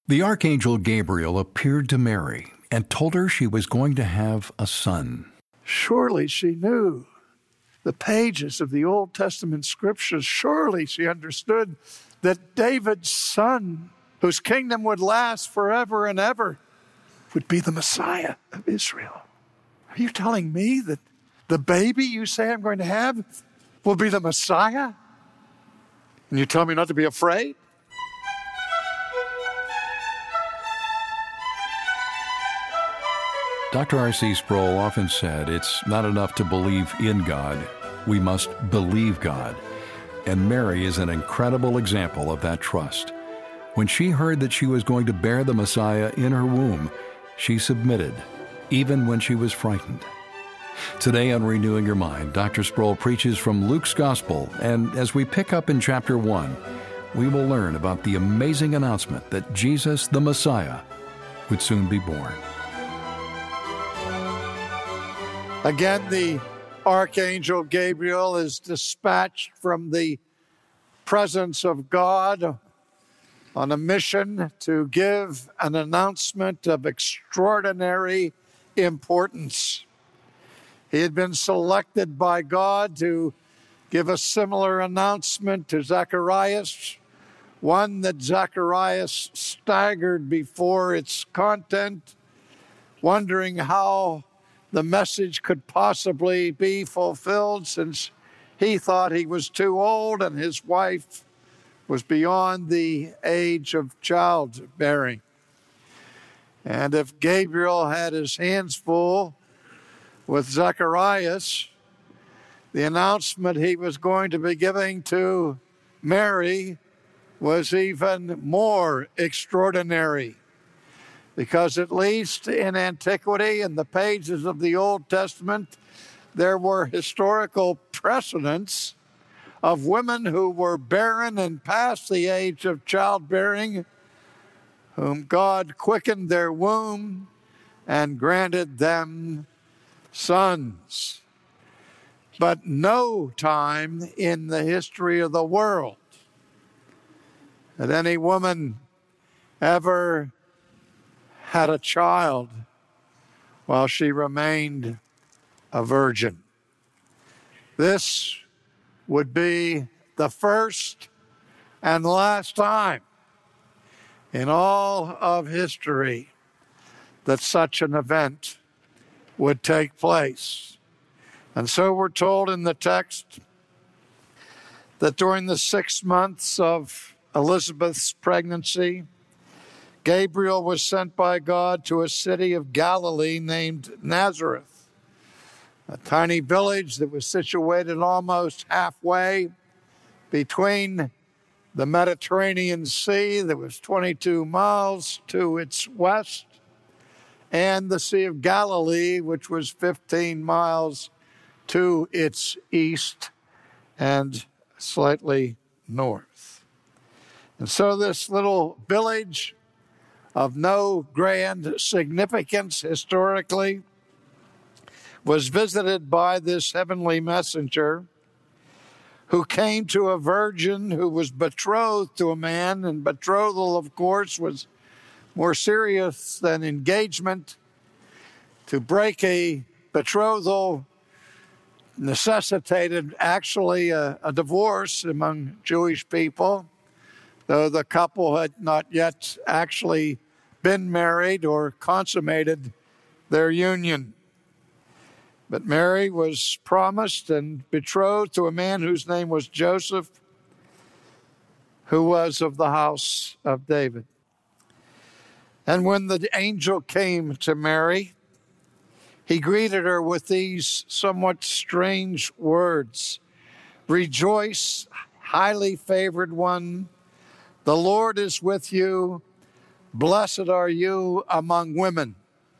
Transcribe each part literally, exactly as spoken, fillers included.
The archangel Gabriel appeared to Mary and told her she was going to have a son. Surely she knew the pages of the Old Testament scriptures. Surely she understood that David's son, whose kingdom would last forever and ever, would be the Messiah of Israel. Are you telling me that the baby you say I'm going to have will be the Messiah? And you tell me not to be afraid? Doctor R C Sproul often said it's not enough to believe in God. We must believe God. And Mary is an incredible example of that trust. When she heard that she was going to bear the Messiah in her womb, she submitted, even when she was frightened. Today on Renewing Your Mind, Doctor Sproul preaches from Luke's Gospel, and as we pick up in chapter one, we will learn about the amazing announcement that Jesus, the Messiah, would soon be born. Again, the archangel Gabriel is dispatched from the presence of God on a mission to give an announcement of extraordinary importance. He had been selected by God to give a similar announcement to Zacharias, one that Zacharias staggered before its content, wondering how the message could possibly be fulfilled since he thought he was too old and his wife was beyond the age of childbearing. And if Gabriel had his hands full with Zacharias, the announcement he was going to be giving to Mary was even more extraordinary. Because at least in antiquity, in the pages of the Old Testament, there were historical precedents of women who were barren and past the age of childbearing, whom God quickened their womb and granted them sons. But no time in the history of the world had any woman ever had a child while she remained a virgin. This would be the first and last time in all of history that such an event would take place. And so we're told in the text that during the six months of Elizabeth's pregnancy, Gabriel was sent by God to a city of Galilee named Nazareth, a tiny village that was situated almost halfway between the Mediterranean Sea, that was twenty-two miles to its west, and the Sea of Galilee, which was fifteen miles to its east and slightly north. And so this little village of no grand significance historically was visited by this heavenly messenger who came to a virgin who was betrothed to a man, and betrothal, of course, was more serious than engagement. To break a betrothal necessitated actually a, a divorce among Jewish people, though the couple had not yet actually been married or consummated their union. But Mary was promised and betrothed to a man whose name was Joseph, who was of the house of David. And when the angel came to Mary, he greeted her with these somewhat strange words. "Rejoice, highly favored one. The Lord is with you. Blessed are you among women."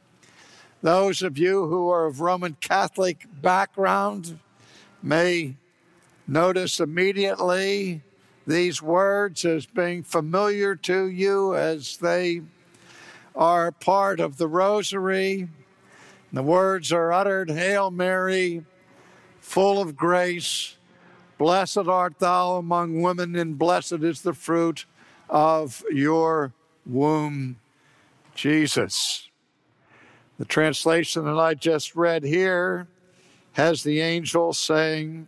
Those of you who are of Roman Catholic background may notice immediately these words as being familiar to you, as they are part of the Rosary. The words are uttered, "Hail Mary, full of grace, blessed art thou among women, and blessed is the fruit of your womb, Jesus. The translation that I just read here has the angel saying,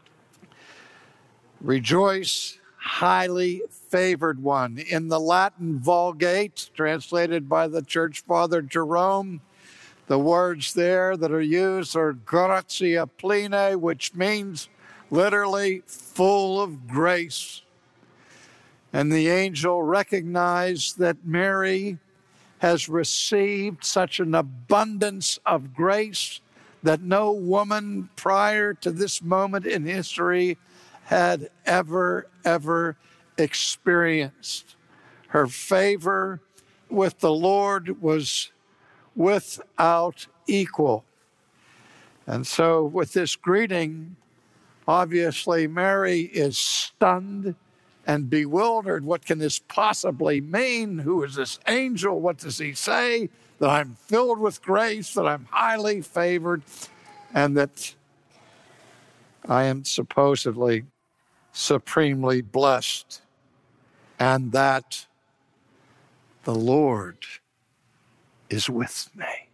"Rejoice, highly favored one." In the Latin Vulgate, translated by the church father Jerome, the words there that are used are gratia plena, which means literally full of grace. And the angel recognized that Mary has received such an abundance of grace that no woman prior to this moment in history had ever, ever experienced. Her favor with the Lord was without equal. And so with this greeting, obviously Mary is stunned and bewildered. What can this possibly mean? Who is this angel? What does he say? That I'm filled with grace, that I'm highly favored, and that I am supposedly supremely blessed, and that the Lord is with me.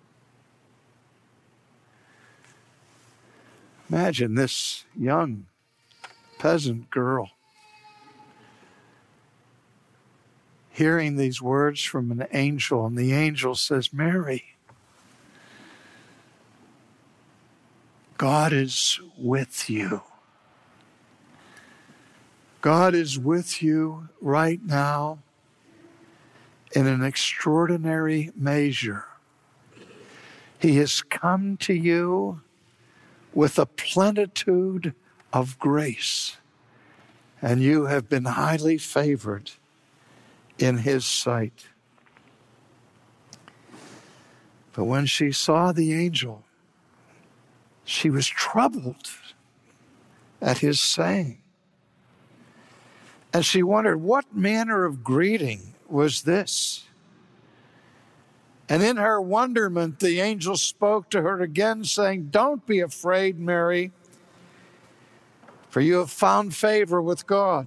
Imagine this young peasant girl hearing these words from an angel, and the angel says, "Mary, God is with you. God is with you right now in an extraordinary measure. He has come to you with a plenitude of grace, and you have been highly favored in his sight." But when she saw the angel, she was troubled at his saying. And she wondered, what manner of greeting was this? And in her wonderment, the angel spoke to her again, saying, "Don't be afraid, Mary, for you have found favor with God.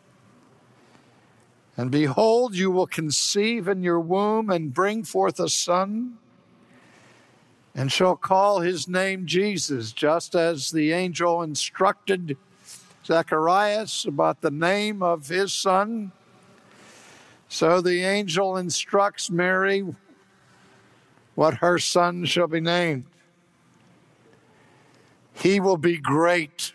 And behold, you will conceive in your womb and bring forth a son, and shall call his name Jesus," just as the angel instructed Zacharias about the name of his son. So the angel instructs Mary what her son shall be named. He will be great.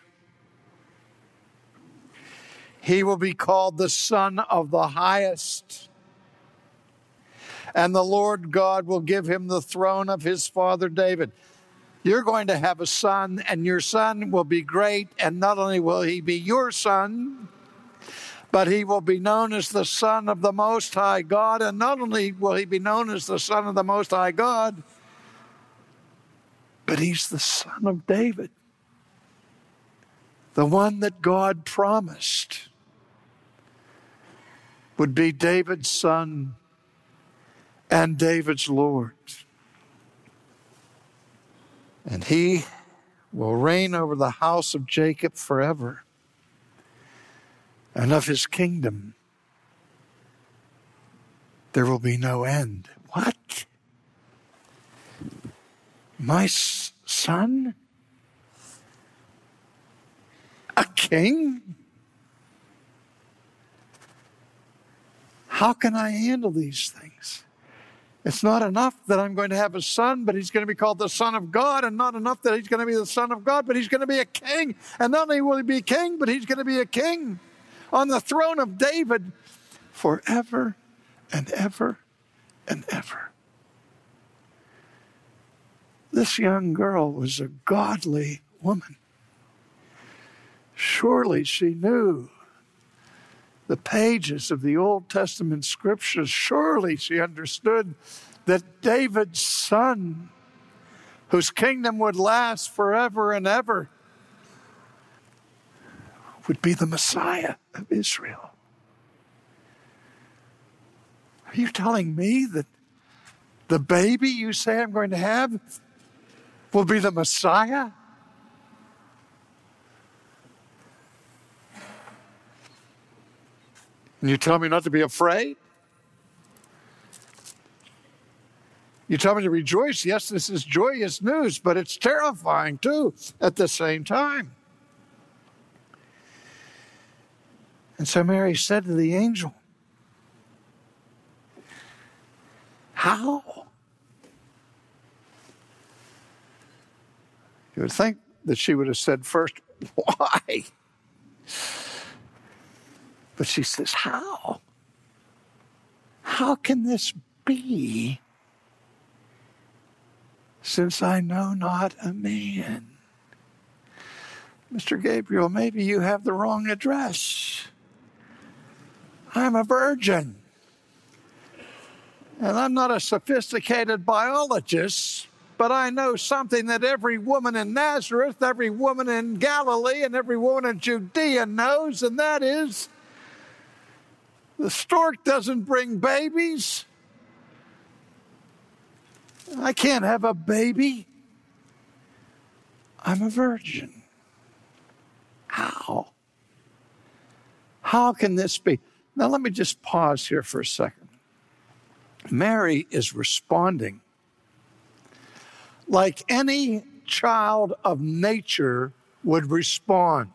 He will be called the Son of the Highest. And the Lord God will give him the throne of his father David. You're going to have a son, and your son will be great, and not only will he be your son, but he will be known as the Son of the Most High God. And not only will he be known as the Son of the Most High God, but he's the Son of David, the one that God promised would be David's son and David's Lord. And he will reign over the house of Jacob forever, and of his kingdom there will be no end. What? My son? A king? How can I handle these things? It's not enough that I'm going to have a son, but he's going to be called the Son of God, and not enough that he's going to be the Son of God, but he's going to be a king. And not only will he be king, but he's going to be a king on the throne of David forever and ever and ever. This young girl was a godly woman. Surely she knew the pages of the Old Testament scriptures. Surely she understood that David's son, whose kingdom would last forever and ever, would be the Messiah of Israel. Are you telling me that the baby you say I'm going to have will be the Messiah? And you tell me not to be afraid? You tell me to rejoice. Yes, this is joyous news, but it's terrifying too at the same time. And so Mary said to the angel, how? You would think that she would have said first, why? But she says, how? How can this be, since I know not a man? Mister Gabriel, maybe you have the wrong address. I'm a virgin. And I'm not a sophisticated biologist, but I know something that every woman in Nazareth, every woman in Galilee, and every woman in Judea knows, and that is the stork doesn't bring babies. I can't have a baby. I'm a virgin. How? How can this be? Now, let me just pause here for a second. Mary is responding like any child of nature would respond.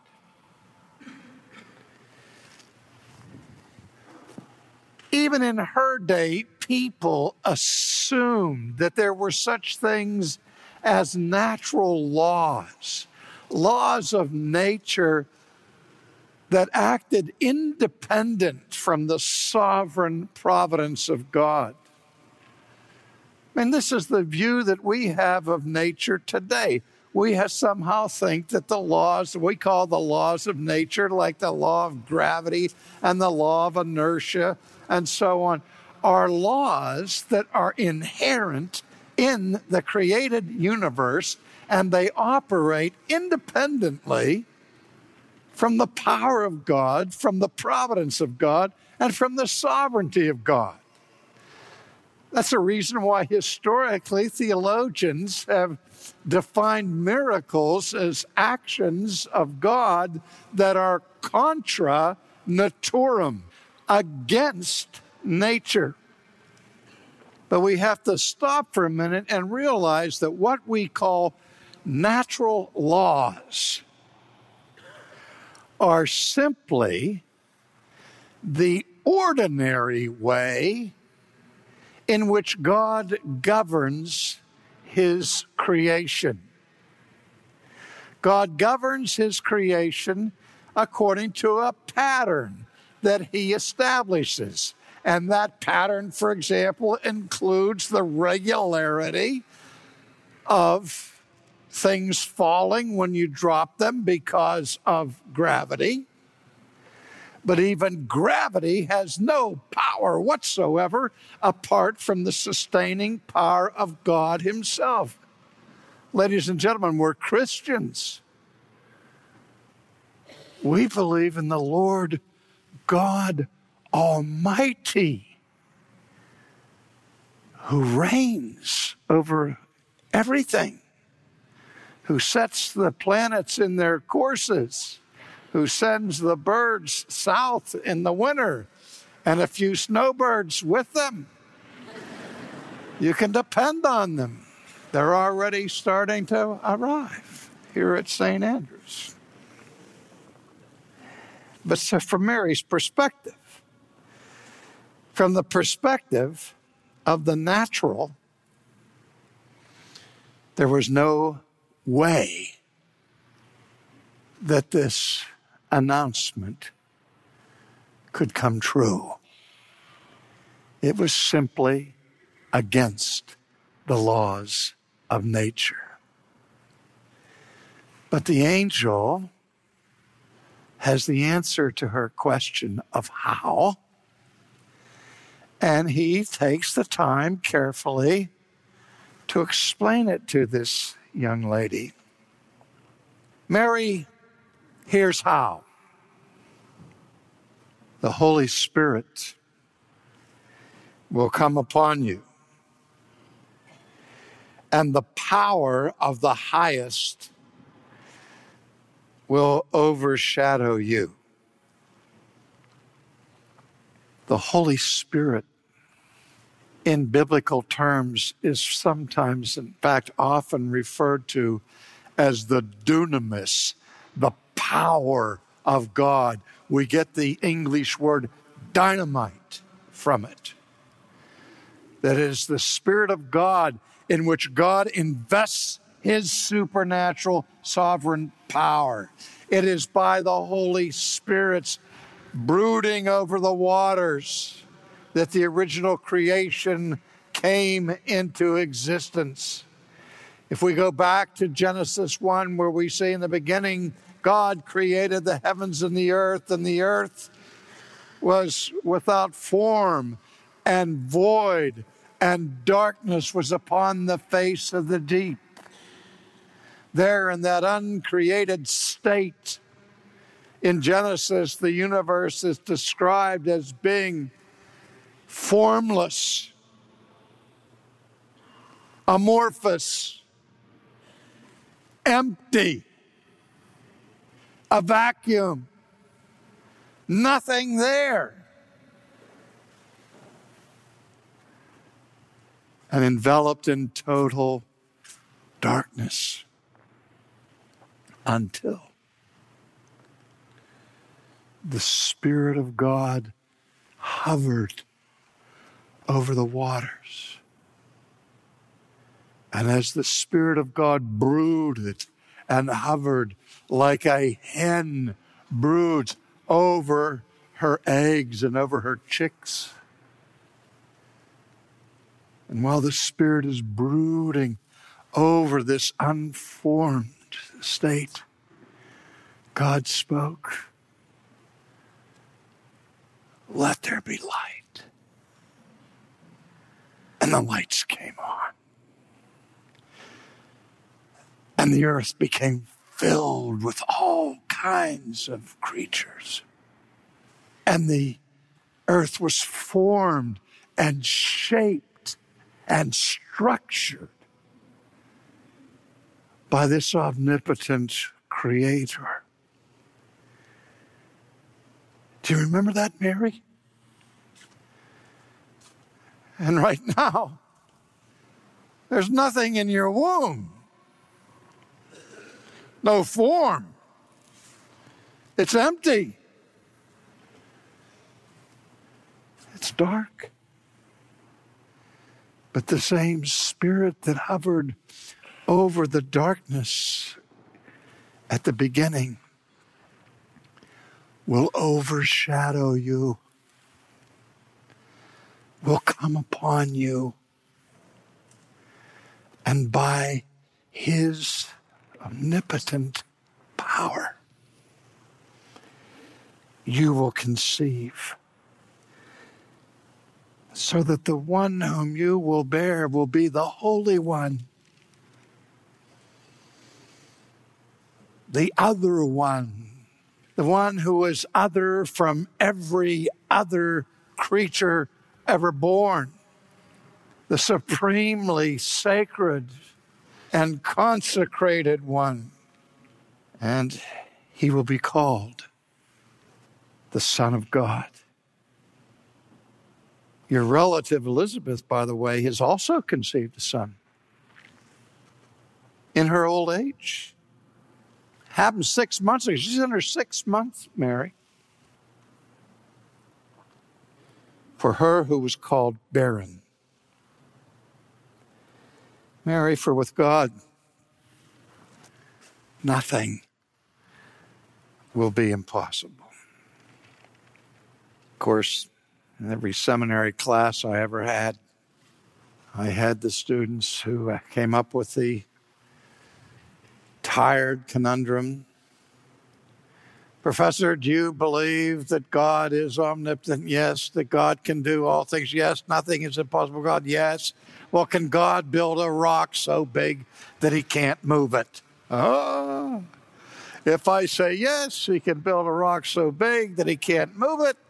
Even in her day, people assumed that there were such things as natural laws, laws of nature that acted independent from the sovereign providence of God. And this is the view that we have of nature today. We have somehow think that the laws we call the laws of nature, like the law of gravity and the law of inertia and so on, are laws that are inherent in the created universe, and they operate independently from the power of God, from the providence of God, and from the sovereignty of God. That's the reason why historically theologians have defined miracles as actions of God that are contra naturam, against nature. But we have to stop for a minute and realize that what we call natural laws are simply the ordinary way in which God governs his creation. God governs his creation according to a pattern that he establishes. And that pattern, for example, includes the regularity of things falling when you drop them because of gravity. But even gravity has no power whatsoever apart from the sustaining power of God himself. Ladies and gentlemen, we're Christians. We believe in the Lord God Almighty, who reigns over everything, who sets the planets in their courses, who sends the birds south in the winter and a few snowbirds with them. You can depend on them. They're already starting to arrive here at Saint Andrews. But so from Mary's perspective, from the perspective of the natural, there was no way that this announcement could come true. It was simply against the laws of nature. But the angel has the answer to her question of how, and he takes the time carefully to explain it to this young lady. Mary, here's how. The Holy Spirit will come upon you, and the power of the highest will overshadow you. The Holy Spirit in biblical terms is sometimes, in fact, often referred to as the dunamis, the power of God. We get the English word dynamite from it. That is the Spirit of God in which God invests His supernatural sovereign power. It is by the Holy Spirit's brooding over the waters that the original creation came into existence. If we go back to Genesis one, where we see in the beginning, God created the heavens and the earth, and the earth was without form and void, and darkness was upon the face of the deep. There in that uncreated state, in Genesis, the universe is described as being formless, amorphous, empty, a vacuum, nothing there. And enveloped in total darkness until the Spirit of God hovered over the waters. And as the Spirit of God brooded and hovered like a hen broods over her eggs and over her chicks, and while the Spirit is brooding over this unformed state, God spoke, "Let there be light." And the lights came on. And the earth became filled with all kinds of creatures. And the earth was formed and shaped and structured by this omnipotent Creator. Do you remember that, Mary? And right now, there's nothing in your womb. No form. It's empty. It's dark. But the same Spirit that hovered over the darkness at the beginning will overshadow you, will come upon you, and by His omnipotent power, you will conceive, so that the one whom you will bear will be the Holy One, the other one, the one who is other from every other creature ever born, the supremely sacred and consecrated one. And He will be called the Son of God. Your relative Elizabeth, by the way, has also conceived a son in her old age. Happened six months ago. She's in her sixth month, Mary. For her who was called barren. Mary, for with God, nothing will be impossible. Of course, in every seminary class I ever had, I had the students who came up with the tired conundrum. Professor, do you believe that God is omnipotent? Yes. That God can do all things? Yes. Nothing is impossible. God? Yes. Well, can God build a rock so big that He can't move it? Oh, if I say yes, He can build a rock so big that He can't move it,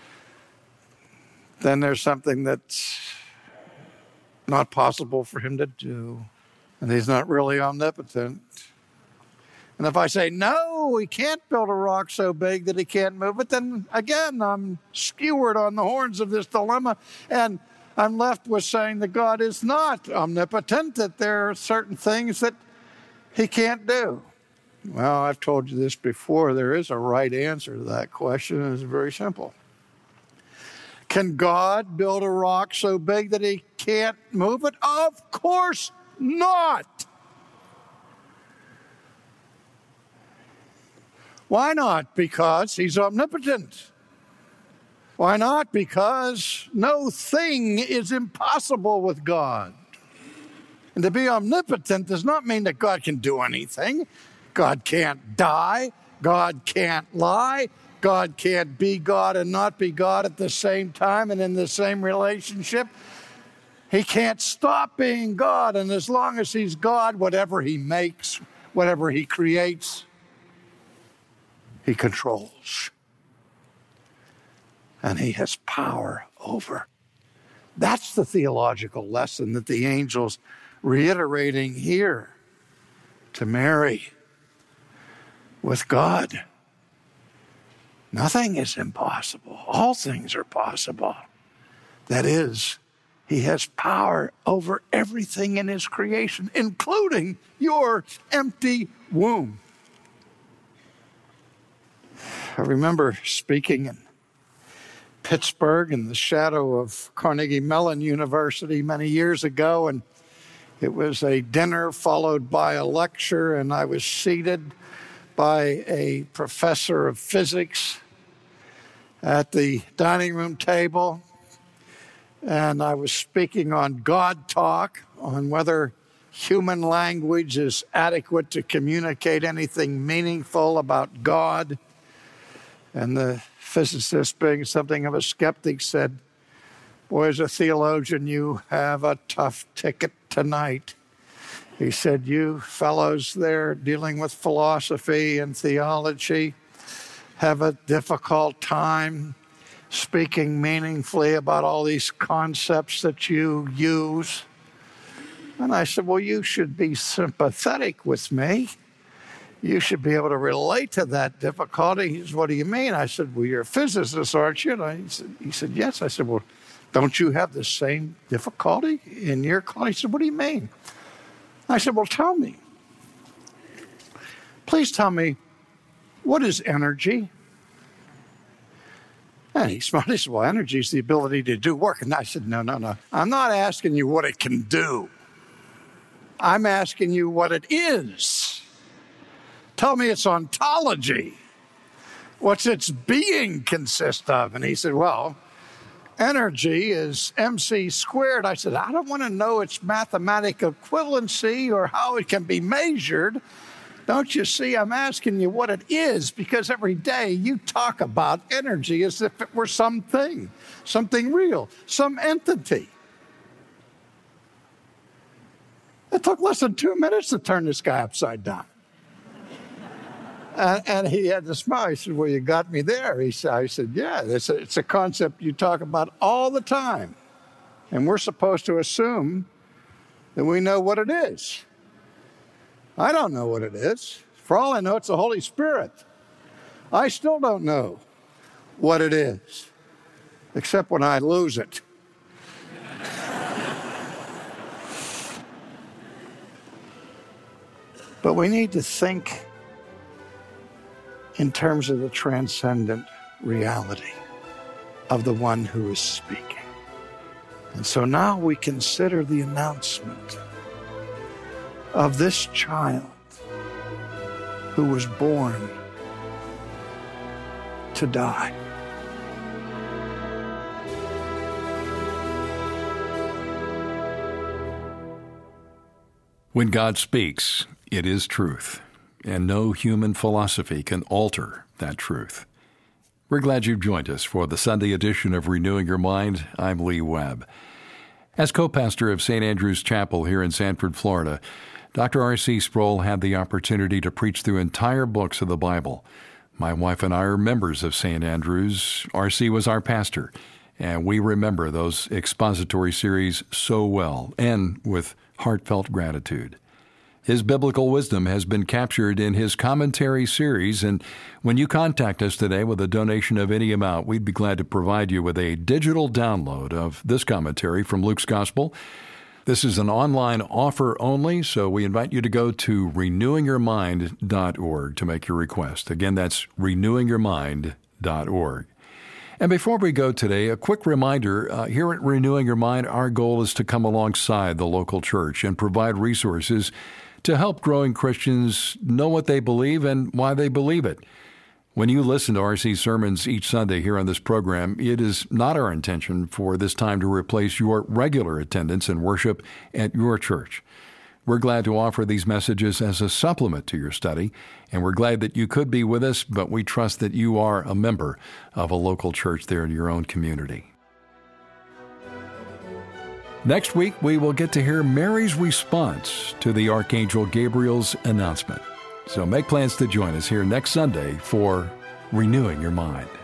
then there's something that's not possible for Him to do. And He's not really omnipotent. And if I say, no, He can't build a rock so big that He can't move it, then again, I'm skewered on the horns of this dilemma. And I'm left with saying that God is not omnipotent, that there are certain things that he can't do. Well, I've told you this before. There is a right answer to that question, and it's very simple. Can God build a rock so big that he can't move it? Of course not. Why not? Because he's omnipotent. Why not? Because no thing is impossible with God. And to be omnipotent does not mean that God can do anything. God can't die. God can't lie. God can't be God and not be God at the same time and in the same relationship. He can't stop being God. And as long as he's God, whatever he makes, whatever he creates, he controls. And he has power over. That's the theological lesson that the angel's reiterating here to Mary. With God, nothing is impossible. All things are possible. That is, he has power over everything in his creation, including your empty womb. I remember speaking in Pittsburgh in the shadow of Carnegie Mellon University many years ago, and it was a dinner followed by a lecture, and I was seated by a professor of physics at the dining room table, and I was speaking on God talk, on whether human language is adequate to communicate anything meaningful about God. And the physicist, being something of a skeptic, said, "Boy, as a theologian, you have a tough ticket tonight." He said, "You fellows there dealing with philosophy and theology have a difficult time speaking meaningfully about all these concepts that you use." And I said, "Well, you should be sympathetic with me. You should be able to relate to that difficulty." He said, "What do you mean?" I said, "Well, you're a physicist, aren't you?" And I, he, said, he said, "Yes." I said, "Well, don't you have the same difficulty in your college?" He said, "What do you mean?" I said, "Well, tell me. Please tell me, what is energy?" And he smiled. He said, "Well, energy is the ability to do work." And I said, "No, no, no. I'm not asking you what it can do. I'm asking you what it is. Tell me its ontology. What's its being consist of?" And he said, "Well, energy is mc squared." I said, "I don't want to know its mathematical equivalency or how it can be measured. Don't you see, I'm asking you what it is, because every day you talk about energy as if it were something, something real, some entity." It took less than two minutes to turn this guy upside down. And, and he had to smile. He said, "Well, you got me there." He said, I said, "Yeah, it's a, it's a concept you talk about all the time. And we're supposed to assume that we know what it is." I don't know what it is. For all I know, it's the Holy Spirit. I still don't know what it is, except when I lose it. But we need to think in terms of the transcendent reality of the one who is speaking. And so now we consider the announcement of this child who was born to die. When God speaks, it is truth, and no human philosophy can alter that truth. We're glad you've joined us for the Sunday edition of Renewing Your Mind. I'm Lee Webb. As co-pastor of Saint Andrew's Chapel here in Sanford, Florida, Doctor R C Sproul had the opportunity to preach through entire books of the Bible. My wife and I are members of Saint Andrew's. R C was our pastor, and we remember those expository series so well and with heartfelt gratitude. His biblical wisdom has been captured in his commentary series, and when you contact us today with a donation of any amount, we'd be glad to provide you with a digital download of this commentary from Luke's Gospel. This is an online offer only, so we invite you to go to renewing your mind dot org to make your request. Again, that's renewing your mind dot org. And before we go today, a quick reminder, uh, here at Renewing Your Mind, our goal is to come alongside the local church and provide resources to help growing Christians know what they believe and why they believe it. When you listen to R C sermons each Sunday here on this program, it is not our intention for this time to replace your regular attendance and worship at your church. We're glad to offer these messages as a supplement to your study, and we're glad that you could be with us, but we trust that you are a member of a local church there in your own community. Next week, we will get to hear Mary's response to the Archangel Gabriel's announcement. So make plans to join us here next Sunday for Renewing Your Mind.